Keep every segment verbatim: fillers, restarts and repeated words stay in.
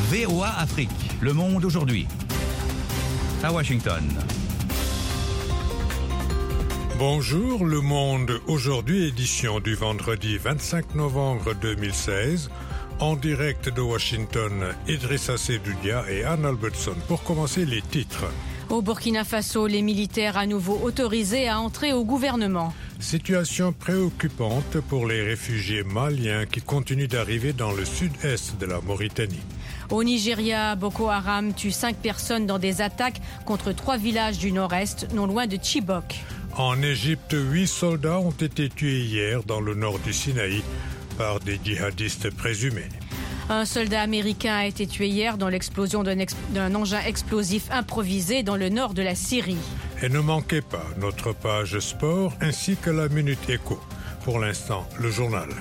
V O A Afrique, Le Monde aujourd'hui. À Washington. Bonjour, Le Monde aujourd'hui, édition du vendredi vingt-cinq novembre deux mille seize. En direct de Washington, Idrissa Seydoudia et Anne Albertson. Pour commencer, les titres. Au Burkina Faso, les militaires à nouveau autorisés à entrer au gouvernement. Situation préoccupante pour les réfugiés maliens qui continuent d'arriver dans le sud-est de la Mauritanie. Au Nigeria, Boko Haram tue cinq personnes dans des attaques contre trois villages du nord-est, non loin de Chibok. En Égypte, huit soldats ont été tués hier dans le nord du Sinaï par des djihadistes présumés. Un soldat américain a été tué hier dans l'explosion d'un, ex- d'un engin explosif improvisé dans le nord de la Syrie. Et ne manquez pas notre page sport ainsi que la Minute Éco. Pour l'instant, le journal.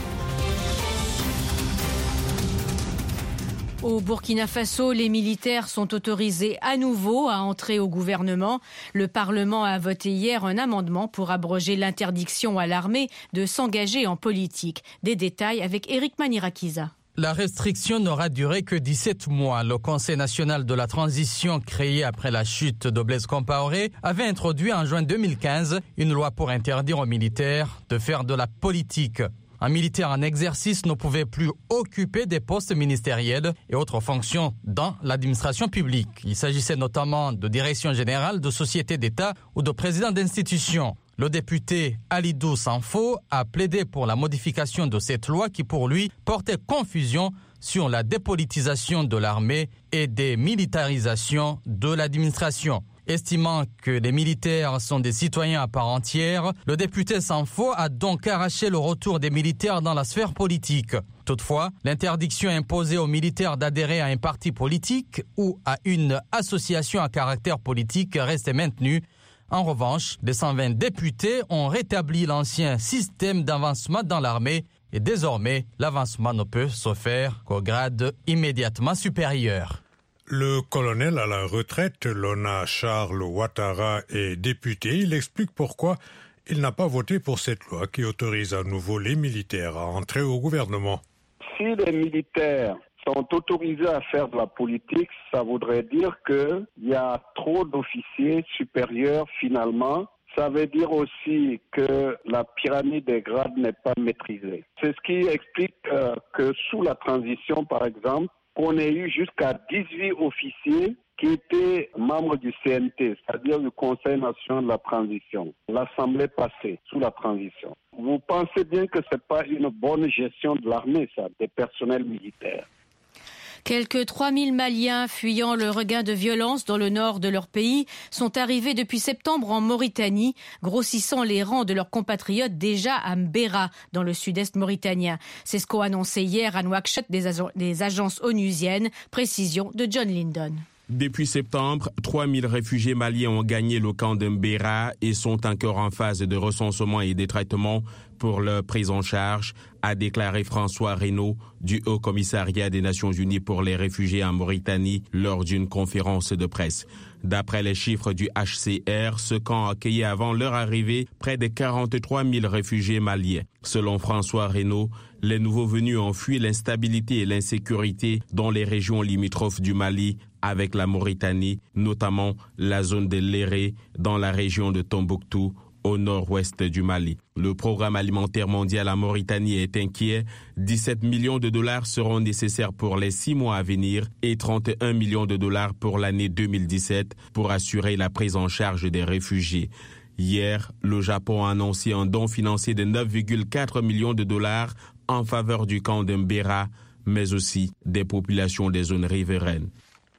Au Burkina Faso, les militaires sont autorisés à nouveau à entrer au gouvernement. Le Parlement a voté hier un amendement pour abroger l'interdiction à l'armée de s'engager en politique. Des détails avec Eric Manirakiza. La restriction n'aura duré que dix-sept mois. Le Conseil national de la transition, créé après la chute de Blaise Compaoré, avait introduit en juin deux mille quinze une loi pour interdire aux militaires de faire de la politique. Un militaire en exercice ne pouvait plus occuper des postes ministériels et autres fonctions dans l'administration publique. Il s'agissait notamment de direction générale de sociétés d'État ou de président d'institutions. Le député Alidou Sanfo a plaidé pour la modification de cette loi qui, pour lui, portait confusion sur la dépolitisation de l'armée et des militarisations de l'administration. Estimant que les militaires sont des citoyens à part entière, le député Sanfo a donc arraché le retour des militaires dans la sphère politique. Toutefois, l'interdiction imposée aux militaires d'adhérer à un parti politique ou à une association à caractère politique reste maintenue. En revanche, les cent vingt députés ont rétabli l'ancien système d'avancement dans l'armée et désormais, l'avancement ne peut se faire qu'au grade immédiatement supérieur. Le colonel à la retraite, Lona Charles Ouattara, est député. Il explique pourquoi il n'a pas voté pour cette loi qui autorise à nouveau les militaires à entrer au gouvernement. Si les militaires sont autorisés à faire de la politique, ça voudrait dire qu'il y a trop d'officiers supérieurs finalement. Ça veut dire aussi que la pyramide des grades n'est pas maîtrisée. C'est ce qui explique euh, que sous la transition, par exemple, qu'on ait eu jusqu'à dix-huit officiers qui étaient membres du C N T, c'est-à-dire du Conseil national de la transition, l'Assemblée passée sous la transition. Vous pensez bien que ce n'est pas une bonne gestion de l'armée, ça, des personnels militaires. Quelques trois mille Maliens fuyant le regain de violence dans le nord de leur pays sont arrivés depuis septembre en Mauritanie, grossissant les rangs de leurs compatriotes déjà à Mbera, dans le sud-est mauritanien. C'est ce qu'ont annoncé hier à Nouakchott des, ag- des agences onusiennes. Précision de John Lyndon. Depuis septembre, trois mille réfugiés maliens ont gagné le camp de Mbera et sont encore en phase de recensement et de traitement pour leur prise en charge, a déclaré François Reynaud du Haut Commissariat des Nations Unies pour les réfugiés en Mauritanie lors d'une conférence de presse. D'après les chiffres du H C R, ce camp accueillait avant leur arrivée près de quarante-trois mille réfugiés maliens. Selon François Reynaud, les nouveaux venus ont fui l'instabilité et l'insécurité dans les régions limitrophes du Mali avec la Mauritanie, notamment la zone de Léré dans la région de Tombouctou, au nord-ouest du Mali. Le programme alimentaire mondial en Mauritanie est inquiet. dix-sept millions de dollars seront nécessaires pour les six mois à venir et trente et un millions de dollars pour l'année deux mille dix-sept pour assurer la prise en charge des réfugiés. Hier, le Japon a annoncé un don financier de neuf virgule quatre millions de dollars en faveur du camp de Mbera, mais aussi des populations des zones riveraines.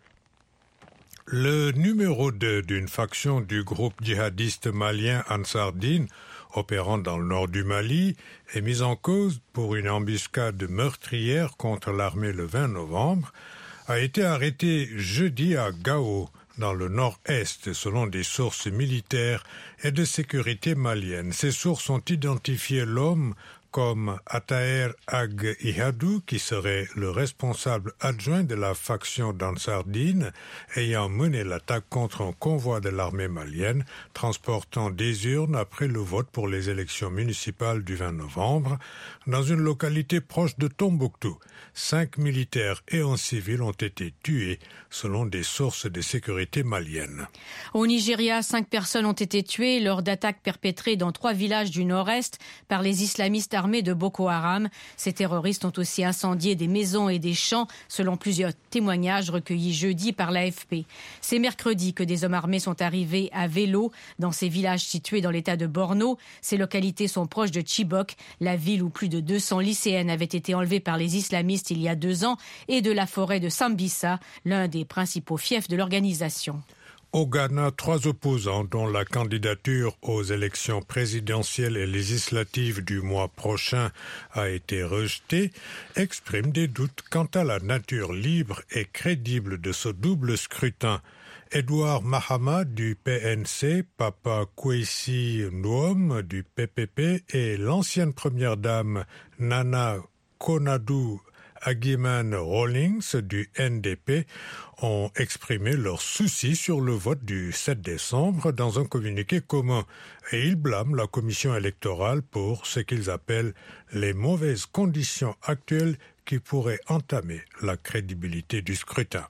Le numéro deux d'une faction du groupe djihadiste malien Ansar Dine, opérant dans le nord du Mali, est mis en cause pour une embuscade meurtrière contre l'armée le vingt novembre, a été arrêté jeudi à Gao, dans le nord-est, selon des sources militaires et de sécurité maliennes. Ces sources ont identifié l'homme comme Ataher Ag Ihadou, qui serait le responsable adjoint de la faction d'Ansar-Dine, ayant mené l'attaque contre un convoi de l'armée malienne, transportant des urnes après le vote pour les élections municipales du vingt novembre, dans une localité proche de Tombouctou. Cinq militaires et un civil ont été tués, selon des sources de sécurité maliennes. Au Nigeria, cinq personnes ont été tuées lors d'attaques perpétrées dans trois villages du nord-est par les islamistes armés de Boko Haram. Ces terroristes ont aussi incendié des maisons et des champs, selon plusieurs témoignages recueillis jeudi par l'A F P. C'est mercredi que des hommes armés sont arrivés à vélo dans ces villages situés dans l'état de Borno. Ces localités sont proches de Chibok, la ville où plus de deux cents lycéennes avaient été enlevées par les islamistes il y a deux ans, et de la forêt de Sambisa, l'un des principaux fiefs de l'organisation. Au Ghana, trois opposants dont la candidature aux élections présidentielles et législatives du mois prochain a été rejetée, expriment des doutes quant à la nature libre et crédible de ce double scrutin. Edouard Mahama du P N C, Papa Kwesi Nwoum du P P P et l'ancienne première dame Nana Konadu Agiman Rawlings du N D P ont exprimé leurs soucis sur le vote du sept décembre dans un communiqué commun et ils blâment la commission électorale pour ce qu'ils appellent les mauvaises conditions actuelles qui pourraient entamer la crédibilité du scrutin.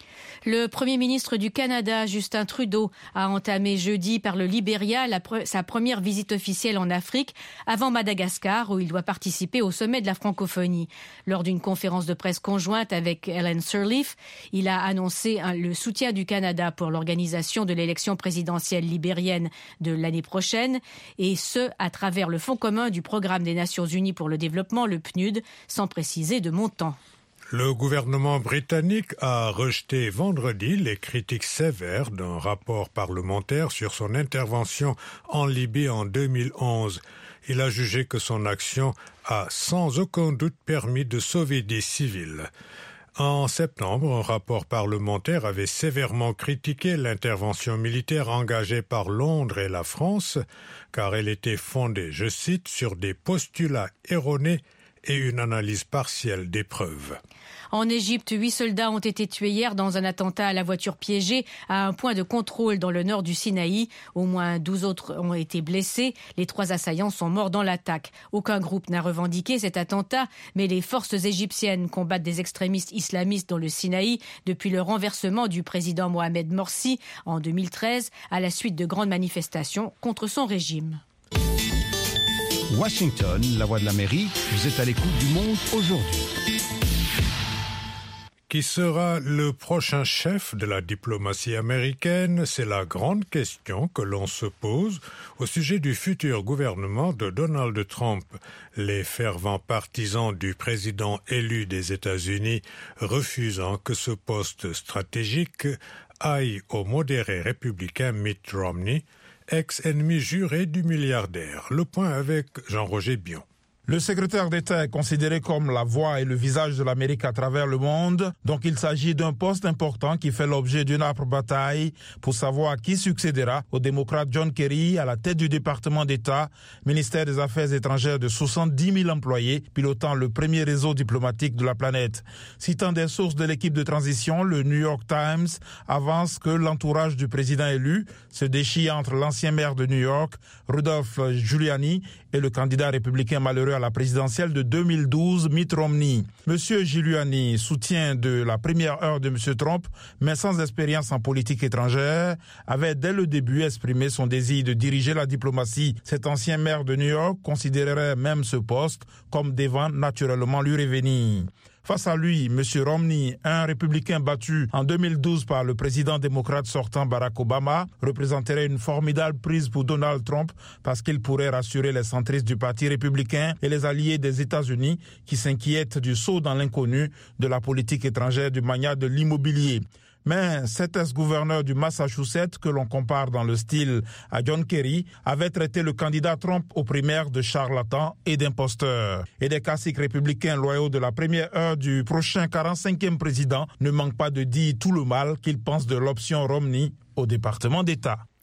Le Premier ministre du Canada, Justin Trudeau, a entamé jeudi par le Libéria la pre- sa première visite officielle en Afrique avant Madagascar, où il doit participer au sommet de la francophonie. Lors d'une conférence de presse conjointe avec Ellen Sirleaf, il a annoncé un, le soutien du Canada pour l'organisation de l'élection présidentielle libérienne de l'année prochaine, et ce, à travers le Fonds commun du Programme des Nations unies pour le développement, le P N U D, sans préciser de montant. Le gouvernement britannique a rejeté vendredi les critiques sévères d'un rapport parlementaire sur son intervention en Libye en deux mille onze. Il a jugé que son action a sans aucun doute permis de sauver des civils. En septembre, un rapport parlementaire avait sévèrement critiqué l'intervention militaire engagée par Londres et la France, car elle était fondée, je cite, sur des postulats erronés et une analyse partielle des preuves. En Égypte, huit soldats ont été tués hier dans un attentat à la voiture piégée à un point de contrôle dans le nord du Sinaï. Au moins douze autres ont été blessés. Les trois assaillants sont morts dans l'attaque. Aucun groupe n'a revendiqué cet attentat, mais les forces égyptiennes combattent des extrémistes islamistes dans le Sinaï depuis le renversement du président Mohamed Morsi en deux mille treize à la suite de grandes manifestations contre son régime. Washington, la voix de l'Amérique, vous êtes à l'écoute du Monde aujourd'hui. Qui sera le prochain chef de la diplomatie américaine? C'est la grande question que l'on se pose au sujet du futur gouvernement de Donald Trump. Les fervents partisans du président élu des États-Unis refusant que ce poste stratégique aille au modéré républicain Mitt Romney, ex-ennemi juré du milliardaire. Le point avec Jean-Roger Bion. Le secrétaire d'État est considéré comme la voix et le visage de l'Amérique à travers le monde, donc il s'agit d'un poste important qui fait l'objet d'une âpre bataille pour savoir qui succédera au démocrate John Kerry à la tête du département d'État, ministère des Affaires étrangères de soixante-dix mille employés, pilotant le premier réseau diplomatique de la planète. Citant des sources de l'équipe de transition, le New York Times avance que l'entourage du président élu se déchire entre l'ancien maire de New York, Rudolph Giuliani, et le candidat républicain malheureux à la présidentielle de deux mille douze, Mitt Romney. Monsieur Giuliani, soutien de la première heure de Monsieur Trump, mais sans expérience en politique étrangère, avait dès le début exprimé son désir de diriger la diplomatie. Cet ancien maire de New York considérerait même ce poste comme devant naturellement lui revenir. Face à lui, M. Romney, un républicain battu en deux mille douze par le président démocrate sortant Barack Obama, représenterait une formidable prise pour Donald Trump parce qu'il pourrait rassurer les centristes du parti républicain et les alliés des États-Unis qui s'inquiètent du saut dans l'inconnu de la politique étrangère du magnat de l'immobilier. Mais cet ex-gouverneur du Massachusetts, que l'on compare dans le style à John Kerry, avait traité le candidat Trump aux primaires de charlatan et d'imposteur. Et des classiques républicains loyaux de la première heure du prochain quarante-cinquième président ne manquent pas de dire tout le mal qu'ils pensent de l'option Romney au département d'État.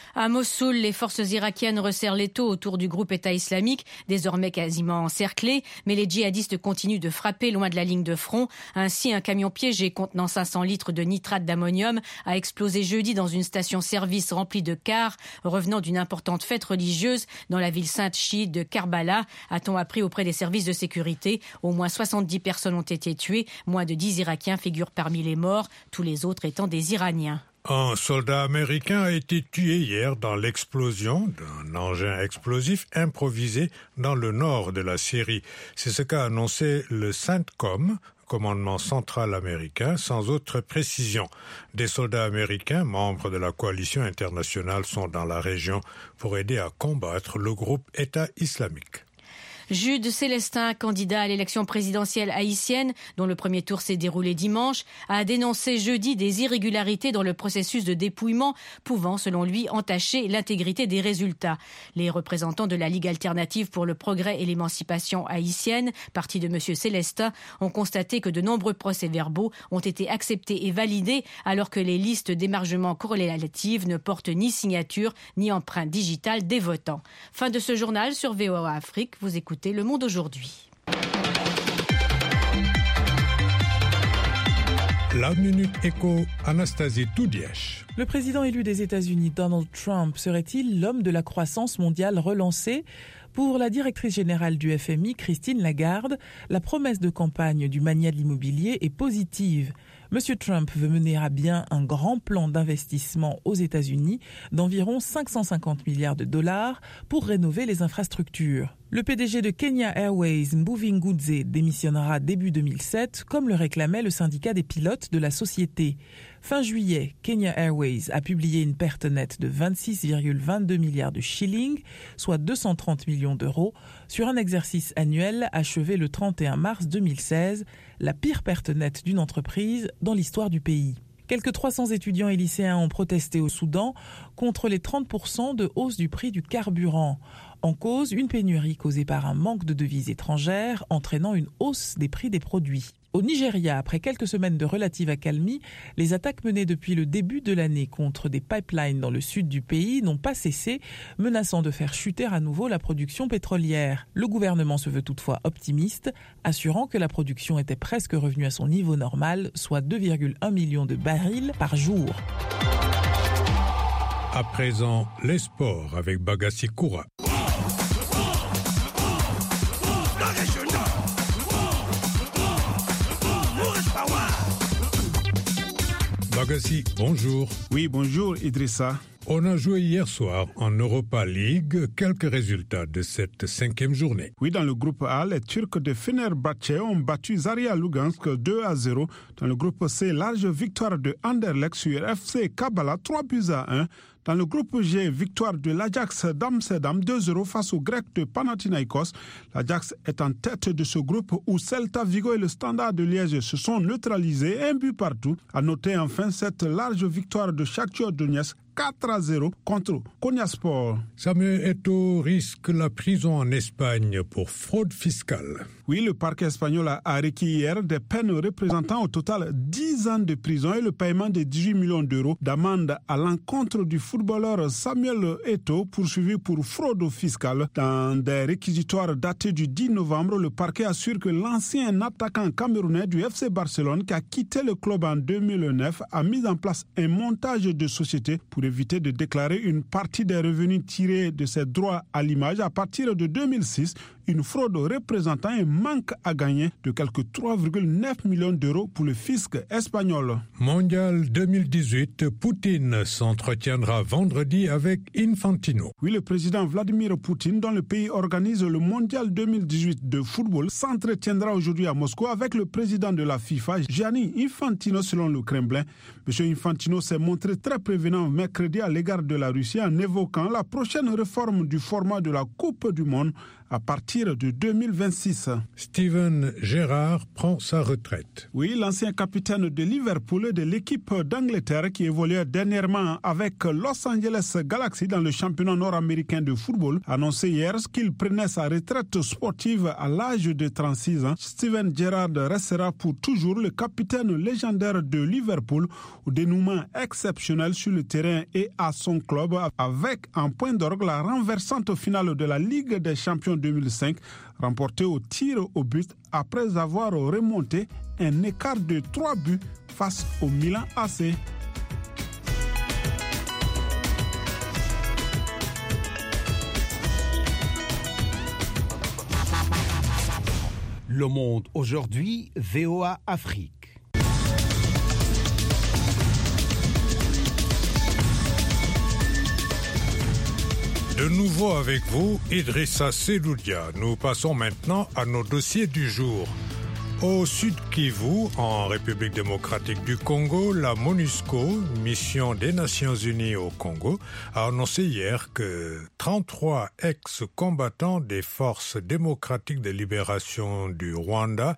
À Mossoul, les forces irakiennes resserrent l'étau autour du groupe État islamique, désormais quasiment encerclé, mais les djihadistes continuent de frapper loin de la ligne de front. Ainsi, un camion piégé contenant cinq cents litres de nitrate d'ammonium a explosé jeudi dans une station-service remplie de cars revenant d'une importante fête religieuse dans la ville sainte chiite de Karbala, a-t-on appris auprès des services de sécurité. Au moins soixante-dix personnes ont été tuées, moins de dix Irakiens figurent parmi les morts, tous les autres étant des Iraniens. Un soldat américain a été tué hier dans l'explosion d'un engin explosif improvisé dans le nord de la Syrie. C'est ce qu'a annoncé le CENTCOM, commandement central américain, sans autre précision. Des soldats américains, membres de la coalition internationale, sont dans la région pour aider à combattre le groupe État islamique. Jude Célestin, candidat à l'élection présidentielle haïtienne, dont le premier tour s'est déroulé dimanche, a dénoncé jeudi des irrégularités dans le processus de dépouillement, pouvant, selon lui, entacher l'intégrité des résultats. Les représentants de la Ligue alternative pour le progrès et l'émancipation haïtienne, parti de M. Célestin, ont constaté que de nombreux procès-verbaux ont été acceptés et validés, alors que les listes d'émargement corrélatives ne portent ni signature ni empreinte digitale des votants. Fin de ce journal sur V O A Afrique. Vous écoutez Le Monde aujourd'hui. La Minute Éco, Anastasie Toudièche. Le président élu des États-Unis, Donald Trump, serait-il l'homme de la croissance mondiale relancée ? Pour la directrice générale du F M I, Christine Lagarde, la promesse de campagne du mania de l'immobilier est positive. Monsieur Trump veut mener à bien un grand plan d'investissement aux États-Unis d'environ cinq cent cinquante milliards de dollars pour rénover les infrastructures. Le P D G de Kenya Airways, Mbuvi Ngudze, démissionnera début deux mille sept, comme le réclamait le syndicat des pilotes de la société. Fin juillet, Kenya Airways a publié une perte nette de vingt-six virgule vingt-deux milliards de shillings, soit deux cent trente millions d'euros, sur un exercice annuel achevé le trente et un mars deux mille seize, la pire perte nette d'une entreprise dans l'histoire du pays. Quelques trois cents étudiants et lycéens ont protesté au Soudan contre les trente pour cent de hausse du prix du carburant. En cause, une pénurie causée par un manque de devises étrangères, entraînant une hausse des prix des produits. Au Nigeria, après quelques semaines de relative accalmie, les attaques menées depuis le début de l'année contre des pipelines dans le sud du pays n'ont pas cessé, menaçant de faire chuter à nouveau la production pétrolière. Le gouvernement se veut toutefois optimiste, assurant que la production était presque revenue à son niveau normal, soit deux virgule un millions de barils par jour. À présent, les sports avec Bagassi Koura. Bagassi, bonjour. Oui, bonjour Idrissa. On a joué hier soir en Europa League. Quelques résultats de cette cinquième journée. Oui, dans le groupe A, les Turcs de Fenerbahçe ont battu Zaria Lugansk deux à zéro. Dans le groupe C, large victoire de Anderlecht sur F C Kavala trois buts à un. Dans le groupe G, victoire de l'Ajax d'Amsterdam deux zéro face aux Grecs de Panathinaikos. L'Ajax est en tête de ce groupe où Celta Vigo et le Standard de Liège se sont neutralisés, un but partout. À noter enfin cette large victoire de Shakhtar Donetsk quatre à zéro contre Konyaspor. Samuel Eto'o risque la prison en Espagne pour fraude fiscale. Oui, le parquet espagnol a requis hier des peines représentant au total dix ans de prison et le paiement de dix-huit millions d'euros d'amende à l'encontre du footballeur Samuel Eto'o, poursuivi pour fraude fiscale. Dans des réquisitoires datés du dix novembre, le parquet assure que l'ancien attaquant camerounais du F C Barcelone, qui a quitté le club en deux mille neuf, a mis en place un montage de société pour éviter de déclarer une partie des revenus tirés de ses droits à l'image à partir de deux mille six, une fraude représentant un manque à gagner de quelque trois virgule neuf millions d'euros pour le fisc espagnol. Mondial deux mille dix-huit, Poutine s'entretiendra vendredi avec Infantino. Oui, le président Vladimir Poutine, dont le pays organise le Mondial deux mille dix-huit de football, s'entretiendra aujourd'hui à Moscou avec le président de la FIFA, Gianni Infantino, selon le Kremlin. M. Infantino s'est montré très prévenant mercredi à l'égard de la Russie en évoquant la prochaine réforme du format de la Coupe du Monde à partir de deux mille vingt-six. Steven Gerrard prend sa retraite. Oui, l'ancien capitaine de Liverpool et de l'équipe d'Angleterre qui évoluait dernièrement avec Los Angeles Galaxy dans le championnat nord-américain de football, a annoncé hier qu'il prenait sa retraite sportive à l'âge de trente-six ans. Steven Gerrard restera pour toujours le capitaine légendaire de Liverpool, au dénouement exceptionnel sur le terrain et à son club, avec en point d'orgue la renversante finale de la Ligue des Champions deux mille cinq, remportée au tir au but après avoir remonté un écart de trois buts face au Milan A C. Le Monde aujourd'hui, V O A Afrique. De nouveau avec vous, Idrissa Seloudia. Nous passons maintenant à nos dossiers du jour. Au Sud Kivu, en République démocratique du Congo, la MONUSCO, mission des Nations Unies au Congo, a annoncé hier que trente-trois ex-combattants des forces démocratiques de libération du Rwanda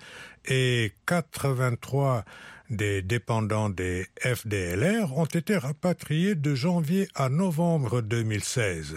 et quatre-vingt-trois des dépendants des F D L R ont été rapatriés de janvier à novembre deux mille seize.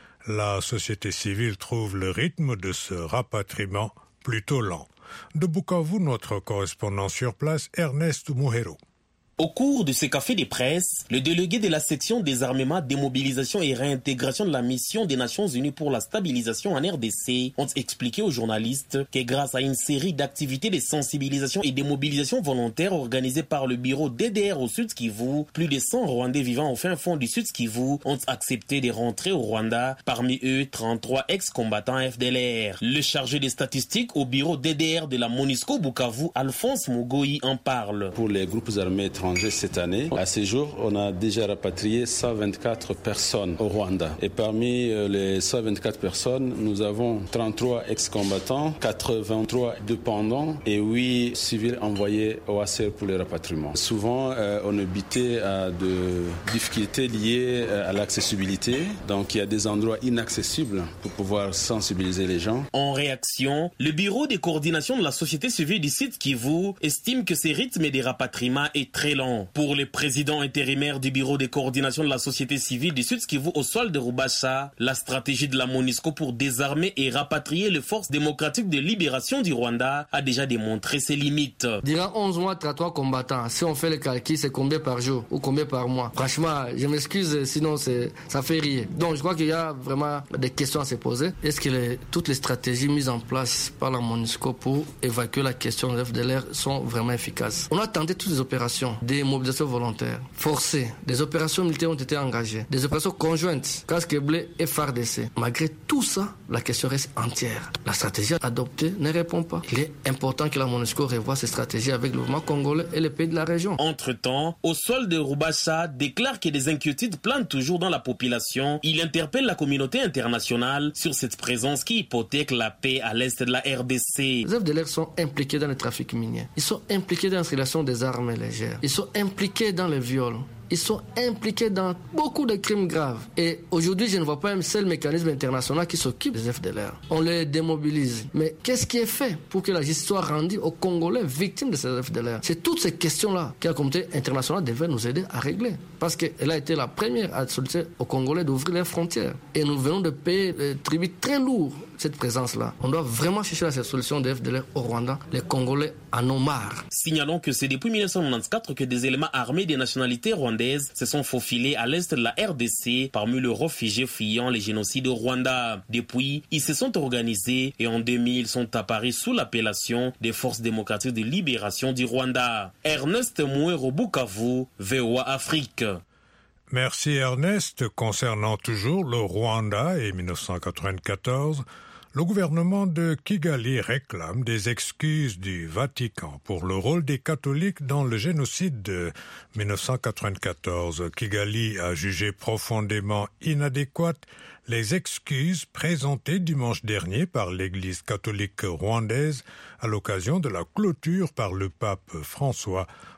La société civile trouve le rythme de ce rapatriement plutôt lent. De Bukavu, notre correspondant sur place, Ernest Muhero. Au cours de ce café de presse, le délégué de la section désarmement, démobilisation et réintégration de la mission des Nations Unies pour la stabilisation en R D C ont expliqué aux journalistes que grâce à une série d'activités de sensibilisation et de mobilisation volontaire organisées par le bureau D D R au Sud Kivu, plus de cent Rwandais vivant au fin fond du Sud Kivu ont accepté de rentrer au Rwanda, parmi eux trente-trois ex-combattants F D L R. Le chargé des statistiques au bureau D D R de la MONUSCO Bukavu, Alphonse Mugoyi, en parle. Pour les groupes armés étrangers cette année, à ce jour, on a déjà rapatrié cent vingt-quatre personnes au Rwanda. Et parmi les cent vingt-quatre personnes, nous avons trente-trois ex-combattants, quatre-vingt-trois dépendants et huit civils envoyés au A C R pour le rapatriement. Souvent, euh, on habitait à de difficultés liées à l'accessibilité. Donc, il y a des endroits inaccessibles pour pouvoir sensibiliser les gens. En réaction, le bureau de coordination de la société civile du Sud Kivu estime que ce rythme des rapatriements est très lent. Pour le président intérimaire du bureau de coordination de la société civile du Sud Kivu, Oswald de Rubasha, la stratégie de la MONUSCO pour désarmer et rapatrier les forces démocratiques de libération du Rwanda a déjà démontré ses limites. Durant onze mois, trente-trois combattants. Si on fait le calcul, c'est combien par jour ou combien par mois? Franchement, je m'excuse, sinon c'est, ça fait rire. Donc je crois qu'il y a vraiment des questions à se poser. Est-ce que les, toutes les stratégies mises en place par la MONUSCO pour évacuer la question de F D L R sont vraiment efficaces? On a tenté toutes les opérations, des mobilisations volontaires, forcées, des opérations militaires ont été engagées, des opérations conjointes, casque bleu et F A R D C. Malgré tout ça, la question reste entière. La stratégie adoptée ne répond pas. Il est important que la MONUSCO revoie ses stratégies avec le mouvement congolais et les pays de la région. Entre-temps, Oswald de Rubasha déclare que des inquiétudes planent toujours dans la population. Il interpelle la communauté internationale sur cette présence qui hypothèque la paix à l'est de la R D C. Les F D L R sont impliqués dans le trafic minier. Ils sont impliqués dans l'installation des armes légères. Ils sont impliqués dans les viols. Ils sont impliqués dans beaucoup de crimes graves. Et aujourd'hui, je ne vois pas un seul mécanisme international qui s'occupe des F D L R. On les démobilise. Mais qu'est-ce qui est fait pour que la justice soit rendue aux Congolais victimes de ces F D L R? C'est toutes ces questions-là que la communauté internationale devait nous aider à régler. Parce qu'elle a été la première à solliciter aux Congolais d'ouvrir leurs frontières. Et nous venons de payer le tribut très lourd, cette présence-là. On doit vraiment chercher la solution des F D L R au Rwanda. Les Congolais en ont marre. Signalons que c'est depuis mille neuf cent quatre-vingt-quatorze que des éléments armés des nationalités rwandaises se sont faufilés à l'est de la R D C parmi les réfugiés fuyant les génocides au Rwanda. Depuis, ils se sont organisés et en deux mille sont apparus sous l'appellation des Forces démocratiques de libération du Rwanda. Ernest Muhero, Bukavu, V O A Afrique. Merci Ernest. Concernant toujours le Rwanda et mille neuf cent quatre-vingt-quatorze, le gouvernement de Kigali réclame des excuses du Vatican pour le rôle des catholiques dans le génocide de mille neuf cent quatre-vingt-quatorze. Kigali a jugé profondément inadéquates les excuses présentées dimanche dernier par l'Église catholique rwandaise à l'occasion de la clôture par le pape François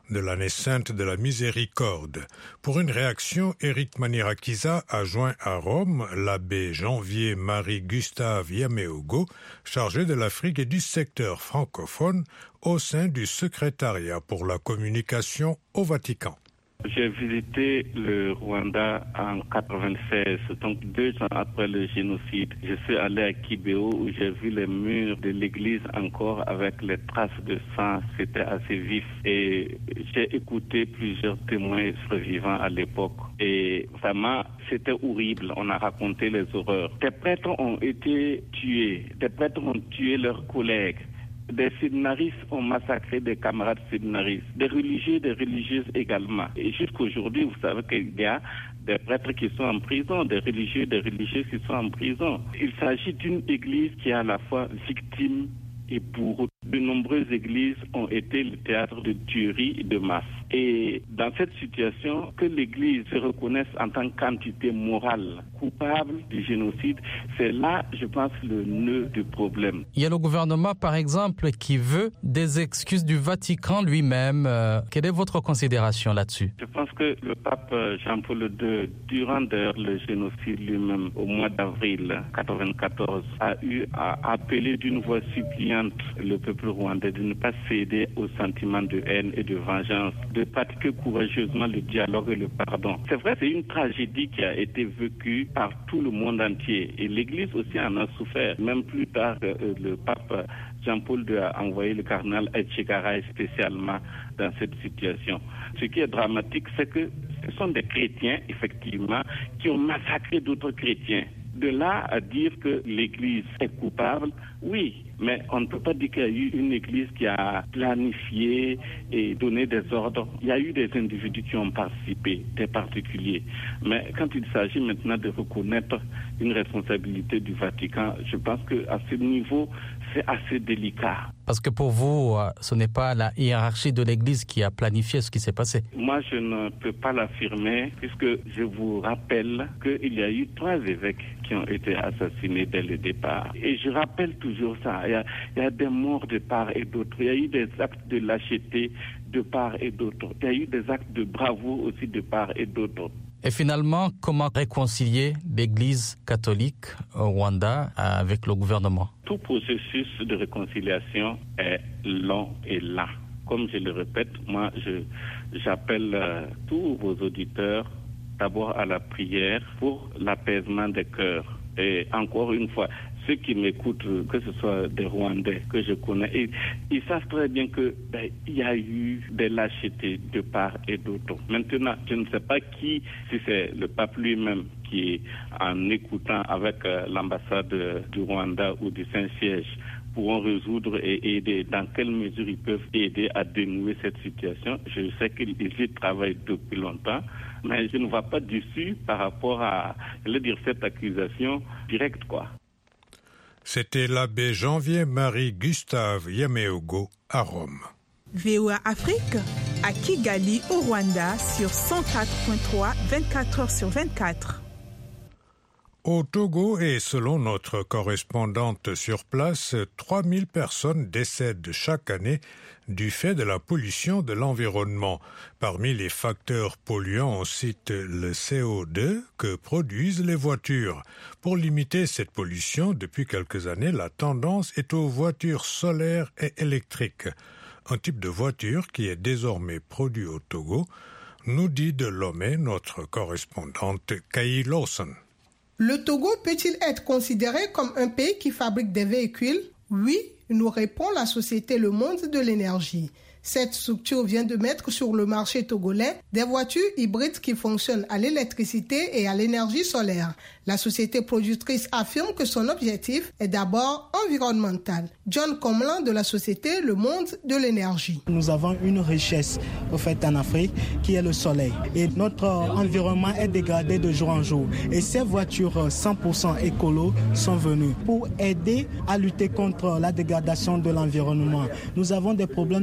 de l'année sainte de la miséricorde. Pour une réaction, Éric Manirakiza a joint à Rome l'abbé Janvier Marie-Gustave Yameogo, chargé de l'Afrique et du secteur francophone au sein du secrétariat pour la communication au Vatican. J'ai visité le Rwanda en quatre-vingt-seize, donc deux ans après le génocide. Je suis allé à Kibéo où j'ai vu les murs de l'église encore avec les traces de sang. C'était assez vif. Et j'ai écouté plusieurs témoins survivants à l'époque. Et vraiment, c'était horrible. On a raconté les horreurs. Des prêtres ont été tués. Des prêtres ont tué leurs collègues. Des séminaristes ont massacré des camarades séminaristes, des religieux, des religieuses également. Et jusqu'aujourd'hui, vous savez qu'il y a des prêtres qui sont en prison, des religieux, des religieuses qui sont en prison. Il s'agit d'une église qui est à la fois victime et bourreau. De nombreuses églises ont été le théâtre de tueries et de masse. Et dans cette situation, que l'église se reconnaisse en tant qu'entité morale coupable du génocide, c'est là, je pense, le nœud du problème. Il y a le gouvernement, par exemple, qui veut des excuses du Vatican lui-même. Euh, quelle est votre considération là-dessus? Je pense que le pape Jean-Paul deux, durant le génocide lui-même, au mois d'avril quatre-vingt-quatorze, a eu à appeler d'une voix suppliante le peuple rwandais de ne pas céder aux sentiments de haine et de vengeance, de pratiquer courageusement le dialogue et le pardon. C'est vrai, c'est une tragédie qui a été vécue par tout le monde entier et l'Église aussi en a souffert. Même plus tard, le pape Jean-Paul deux a envoyé le cardinal Etchegaray spécialement dans cette situation. Ce qui est dramatique, c'est que ce sont des chrétiens, effectivement, qui ont massacré d'autres chrétiens. De là à dire que l'Église est coupable, oui, mais on ne peut pas dire qu'il y a eu une Église qui a planifié et donné des ordres. Il y a eu des individus qui ont participé, des particuliers. Mais quand il s'agit maintenant de reconnaître une responsabilité du Vatican, je pense qu'à ce niveau, c'est assez délicat. Parce que pour vous, ce n'est pas la hiérarchie de l'Église qui a planifié ce qui s'est passé. Moi, je ne peux pas l'affirmer, puisque je vous rappelle qu'il y a eu trois évêques qui ont été assassinés dès le départ. Et je rappelle toujours ça. Il y a, il y a des morts de part et d'autre. Il y a eu des actes de lâcheté de part et d'autre. Il y a eu des actes de bravoure aussi de part et d'autre. Et finalement, comment réconcilier l'Église catholique au Rwanda avec le gouvernement? Tout processus de réconciliation est long et lent. Comme je le répète, moi, je, j'appelle euh, tous vos auditeurs d'abord à la prière pour l'apaisement des cœurs. Et encore une fois, ceux qui m'écoutent, que ce soit des Rwandais que je connais, ils, ils savent très bien que ben, il y a eu des lâchetés de part et d'autre. Maintenant, je ne sais pas qui, si c'est le pape lui-même qui, en écoutant avec euh, l'ambassade du Rwanda ou du Saint-Siège, pourront résoudre et aider, dans quelle mesure ils peuvent aider à dénouer cette situation. Je sais qu'ils y travaillent depuis longtemps, mais je ne vois pas d'issue par rapport à, je veux dire, cette accusation directe, quoi. C'était l'abbé Janvier Marie-Gustave Yameogo à Rome. V O A Afrique, à Kigali, au Rwanda, sur cent quatre virgule trois, vingt-quatre heures sur vingt-quatre. Au Togo, et selon notre correspondante sur place, trois mille personnes décèdent chaque année du fait de la pollution de l'environnement. Parmi les facteurs polluants, on cite le C O deux que produisent les voitures. Pour limiter cette pollution, depuis quelques années, la tendance est aux voitures solaires et électriques. Un type de voiture qui est désormais produit au Togo, nous dit de Lomé notre correspondante Kay Lawson. Le Togo peut-il être considéré comme un pays qui fabrique des véhicules? Oui, nous répond la société Le Monde de l'énergie. Cette structure vient de mettre sur le marché togolais des voitures hybrides qui fonctionnent à l'électricité et à l'énergie solaire. La société productrice affirme que son objectif est d'abord environnemental. John Comlan de la société Le Monde de l'énergie. Nous avons une richesse au fait en Afrique qui est le soleil. Et notre environnement est dégradé de jour en jour. Et ces voitures cent pour cent écolo sont venues pour aider à lutter contre la dégradation de l'environnement. Nous avons des problèmes de nuisance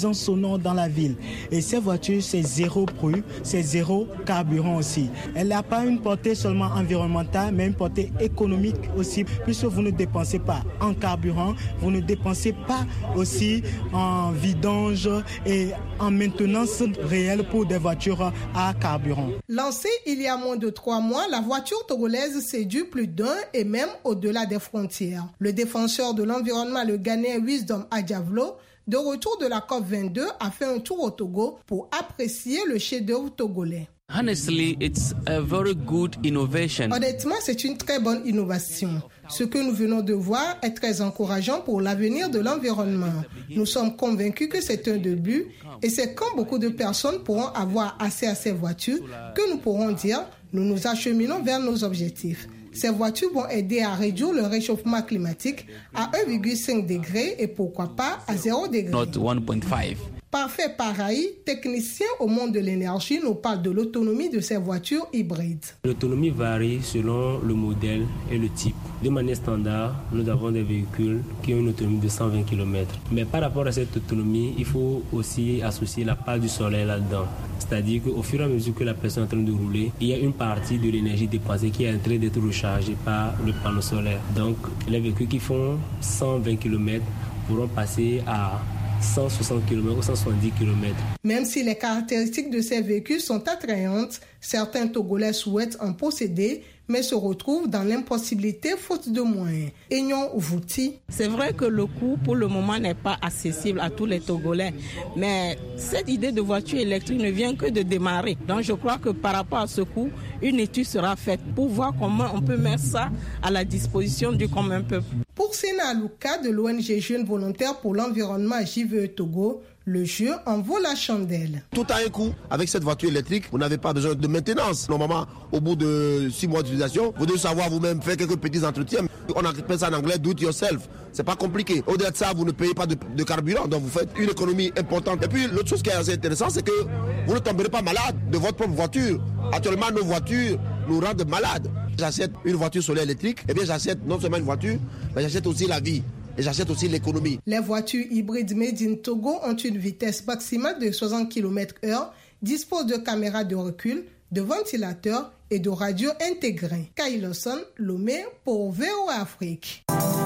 nuisances sonores dans la ville. Et ces voitures, c'est zéro bruit, c'est zéro carburant aussi. Elle n'a pas une portée seulement environnementale, mais une portée économique aussi, puisque vous ne dépensez pas en carburant, vous ne dépensez pas aussi en vidange et en maintenance réelle pour des voitures à carburant. Lancée il y a moins de trois mois, la voiture togolaise séduit plus d'un et même au-delà des frontières. Le défenseur de l'environnement, le Ghanéen Wisdom Adjavlo, de retour de la COP vingt-deux, a fait un tour au Togo pour apprécier le chef-d'œuvre togolais. Honestly, it's a very good innovation. Honnêtement, c'est une très bonne innovation. Ce que nous venons de voir est très encourageant pour l'avenir de l'environnement. Nous sommes convaincus que c'est un début et c'est quand beaucoup de personnes pourront avoir accès à ces voitures que nous pourrons dire « nous nous acheminons vers nos objectifs ». Ces voitures vont aider à réduire le réchauffement climatique à un virgule cinq degré et pourquoi pas à zéro degré. Not one point five. Parfait Paraï, technicien au monde de l'énergie, nous parle de l'autonomie de ces voitures hybrides. L'autonomie varie selon le modèle et le type. De manière standard, nous avons des véhicules qui ont une autonomie de cent vingt kilomètres. Mais par rapport à cette autonomie, il faut aussi associer la part du soleil là-dedans. C'est-à-dire qu'au fur et à mesure que la personne est en train de rouler, il y a une partie de l'énergie dépensée qui est en train d'être rechargée par le panneau solaire. Donc les véhicules qui font cent vingt kilomètres pourront passer à cent soixante kilomètres ou cent soixante-dix kilomètres. Même si les caractéristiques de ces véhicules sont attrayantes, certains Togolais souhaitent en posséder, mais se retrouvent dans l'impossibilité faute de moyens. Aignon Vouti. C'est vrai que le coût pour le moment n'est pas accessible à tous les Togolais, mais cette idée de voiture électrique ne vient que de démarrer. Donc je crois que par rapport à ce coût, une étude sera faite pour voir comment on peut mettre ça à la disposition du commun peuple. Pour Sena Alouka de l'O N G Jeunes Volontaires pour l'Environnement J V E Togo, le jeu en vaut la chandelle. Tout à un coup, avec cette voiture électrique, vous n'avez pas besoin de maintenance. Normalement, au bout de six mois d'utilisation, vous devez savoir vous-même faire quelques petits entretiens. On appelle ça en anglais do it yourself. C'est pas compliqué. Au-delà de ça, vous ne payez pas de, de carburant, donc vous faites une économie importante. Et puis l'autre chose qui est assez intéressante, c'est que vous ne tomberez pas malade de votre propre voiture. Actuellement, nos voitures nous rendent malades. J'achète une voiture solaire électrique, et bien j'achète non seulement une voiture, mais j'achète aussi la vie. Et j'achète aussi l'économie. Les voitures hybrides made in Togo ont une vitesse maximale de soixante kilomètres heure, disposent de caméras de recul, de ventilateurs et de radios intégrés. Kailoson, Lomé pour V O A Afrique.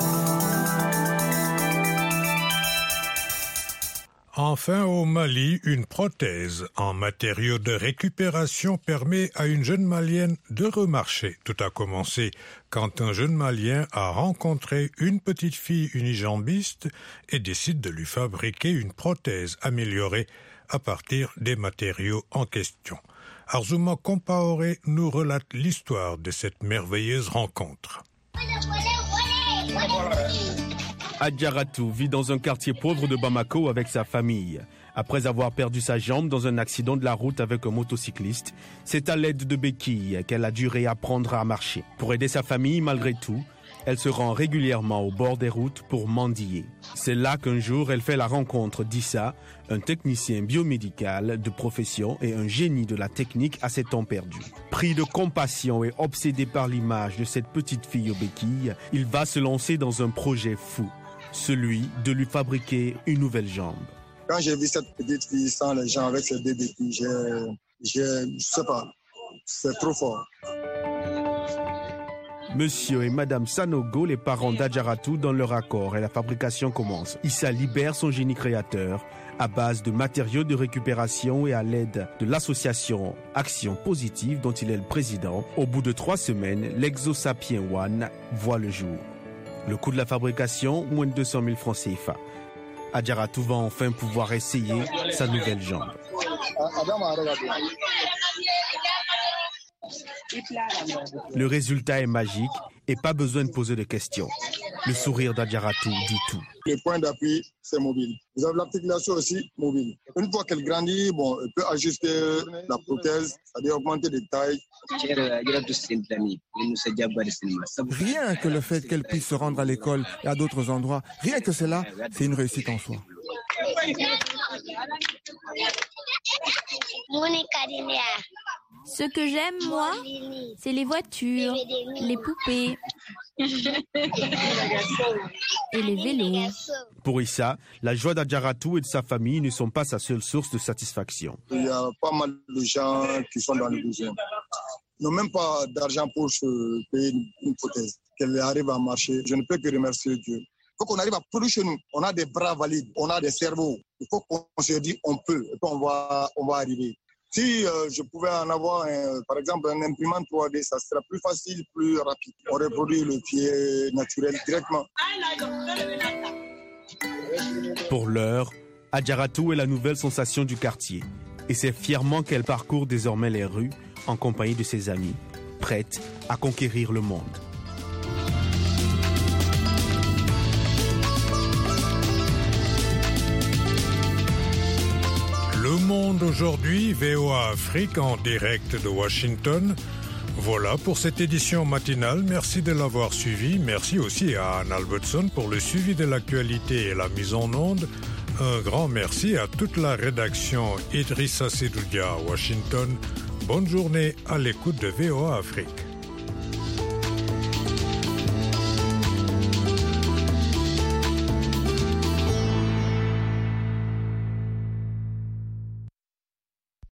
Enfin, au Mali, une prothèse en matériaux de récupération permet à une jeune Malienne de remarcher. Tout a commencé quand un jeune Malien a rencontré une petite fille unijambiste et décide de lui fabriquer une prothèse améliorée à partir des matériaux en question. Arzouma Compaoré nous relate l'histoire de cette merveilleuse rencontre. Adjaratou vit dans un quartier pauvre de Bamako avec sa famille. Après avoir perdu sa jambe dans un accident de la route avec un motocycliste, c'est à l'aide de béquilles qu'elle a dû réapprendre à marcher. Pour aider sa famille malgré tout, elle se rend régulièrement au bord des routes pour mendier. C'est là qu'un jour elle fait la rencontre d'Issa, un technicien biomédical de profession et un génie de la technique à ses temps perdus. Pris de compassion et obsédé par l'image de cette petite fille aux béquilles, il va se lancer dans un projet fou, celui de lui fabriquer une nouvelle jambe. Quand j'ai vu cette petite fille sans les jambes avec ses deux béquilles, j'ai, j'ai, je sais pas, c'est trop fort. Monsieur et Madame Sanogo, les parents d'Adjaratou, dans leur accord et la fabrication commence. Issa libère son génie créateur à base de matériaux de récupération et à l'aide de l'association Action Positive dont il est le président. Au bout de trois semaines, l'Exosapien One voit le jour. Le coût de la fabrication, moins de deux cent mille francs C F A. Adjaratou va enfin pouvoir essayer sa nouvelle jambe. Le résultat est magique et pas besoin de poser de questions. Le sourire d'Adjaratou dit tout. Le point d'appui, c'est mobile. Vous avez l'articulation aussi mobile. Une fois qu'elle grandit, bon, elle peut ajuster la prothèse, c'est-à-dire augmenter de taille. Rien que le fait qu'elle puisse se rendre à l'école et à d'autres endroits, rien que cela, c'est une réussite en soi. Ce que j'aime, moi, c'est les voitures, les poupées et les vélos. Pour Issa, la joie d'Adjaratou et de sa famille ne sont pas sa seule source de satisfaction. Il y a pas mal de gens qui sont dans le besoin. Ils n'ont même pas d'argent pour se payer une prothèse. Qu'elle arrive à marcher, je ne peux que remercier Dieu. Il faut qu'on arrive à produire chez nous. On a des bras valides, on a des cerveaux. Il faut qu'on se dise on peut, et puis on va, on va arriver. Si euh, je pouvais en avoir, un, par exemple, un imprimante trois D, ça serait plus facile, plus rapide. On reproduit le pied naturel directement. Pour l'heure, Adjaratou est la nouvelle sensation du quartier. Et c'est fièrement qu'elle parcourt désormais les rues en compagnie de ses amis, prête à conquérir le monde. Le Monde aujourd'hui, V O A Afrique en direct de Washington. Voilà pour cette édition matinale. Merci de l'avoir suivi. Merci aussi à Anne Albertson pour le suivi de l'actualité et la mise en onde. Un grand merci à toute la rédaction Idrissa Sedoudia à Washington. Bonne journée à l'écoute de V O A Afrique.